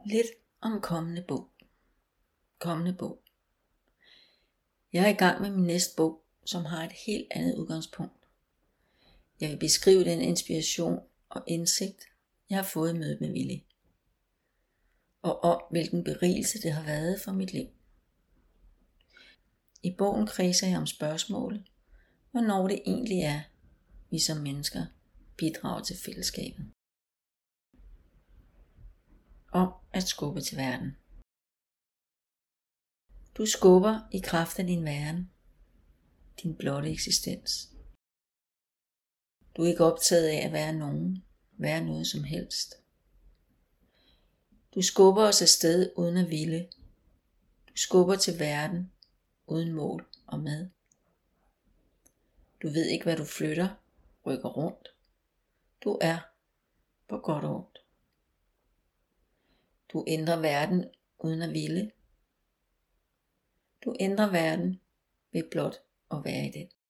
Lidt om kommende bog. Jeg er i gang med min næste bog, som har et helt andet udgangspunkt. Jeg vil beskrive den inspiration og indsigt, jeg har fået i mødet med Willy. Og om hvilken berigelse det har været for mit liv. I bogen kredser jeg om spørgsmålet, hvornår det egentlig er, vi som mennesker bidrager til fællesskabet. Om at skubbe til verden. Du skubber i kraft af din væren, din blotte eksistens. Du er ikke optaget af at være nogen, være noget som helst. Du skubber os afsted uden at ville. Du skubber til verden uden mål og med. Du ved ikke, hvad du flytter, rykker rundt. Du er på godt og ondt. Du ændrer verden uden at ville. Du ændrer verden ved blot at være i den.